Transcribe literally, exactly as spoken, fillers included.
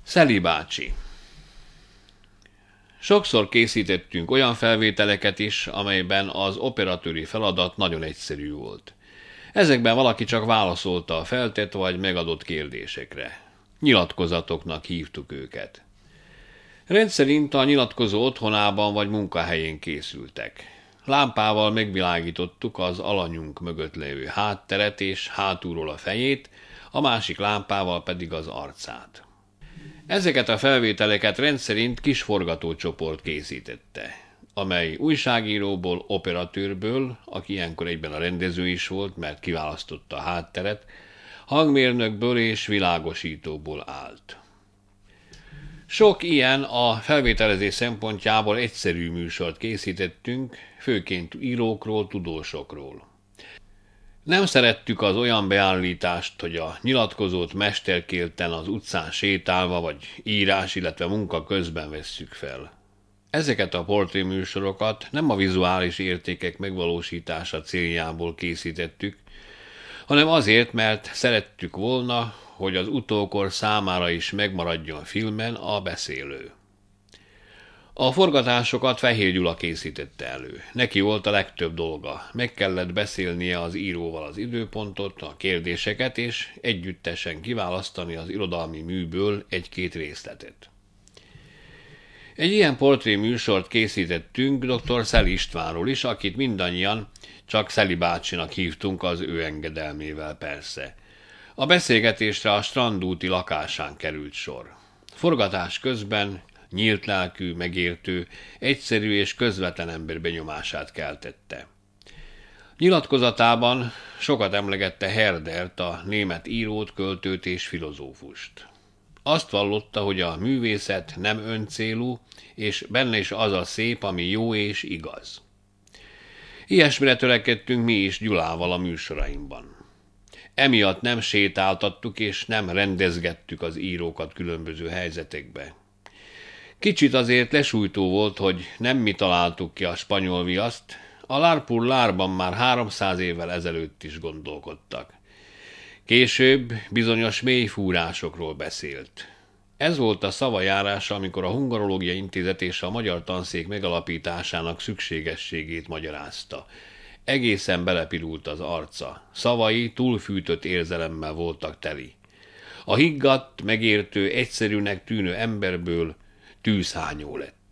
Szeli bácsi. Sokszor készítettünk olyan felvételeket is, amelyben az operatőri feladat nagyon egyszerű volt. Ezekben valaki csak válaszolta a feltett vagy megadott kérdésekre. Nyilatkozatoknak hívtuk őket. Rendszerint a nyilatkozó otthonában vagy munkahelyén készültek. Lámpával megvilágítottuk az alanyunk mögött levő hátteret és hátulról a fejét, a másik lámpával pedig az arcát. Ezeket a felvételeket rendszerint kis forgatócsoport készítette, amely újságíróból, operatőrből, aki ilyenkor egyben a rendező is volt, mert kiválasztotta a hátteret, hangmérnökből és világosítóból állt. Sok ilyen a felvételezés szempontjából egyszerű műsort készítettünk, főként írókról, tudósokról. Nem szerettük az olyan beállítást, hogy a nyilatkozót mesterkélten az utcán sétálva vagy írás, illetve munka közben vesszük fel. Ezeket a portréműsorokat nem a vizuális értékek megvalósítása céljából készítettük, hanem azért, mert szerettük volna, hogy az utókor számára is megmaradjon filmen a beszélő. A forgatásokat Fehér Gyula készítette elő. Neki volt a legtöbb dolga. Meg kellett beszélnie az íróval az időpontot, a kérdéseket, és együttesen kiválasztani az irodalmi műből egy-két részletet. Egy ilyen portré műsort készítettünk dr. Szeli Istvánról is, akit mindannyian csak Szeli bácsinak hívtunk, az ő engedelmével persze. A beszélgetésre a strandúti lakásán került sor. Forgatás közben nyílt lelkű, megértő, egyszerű és közvetlen ember benyomását keltette. Nyilatkozatában sokat emlegette Herdert, a német írót, költőt és filozófust. Azt vallotta, hogy a művészet nem öncélú, és benne is az a szép, ami jó és igaz. Ilyesmire törekedtünk mi is Gyulával a műsorainkban. Emiatt nem sétáltattuk és nem rendezgettük az írókat különböző helyzetekbe. Kicsit azért lesújtó volt, hogy nem mi találtuk ki a spanyol viaszt, a Lárpur Lárban már háromszáz évvel ezelőtt is gondolkodtak. Később bizonyos mélyfúrásokról beszélt. Ez volt a szavajárása, amikor a Hungarológiai Intézet és a Magyar Tanszék megalapításának szükségességét magyarázta. Egészen belepirult az arca, szavai túlfűtött érzelemmel voltak teli. A higgadt, megértő, egyszerűnek tűnő emberből tűzhányó lett.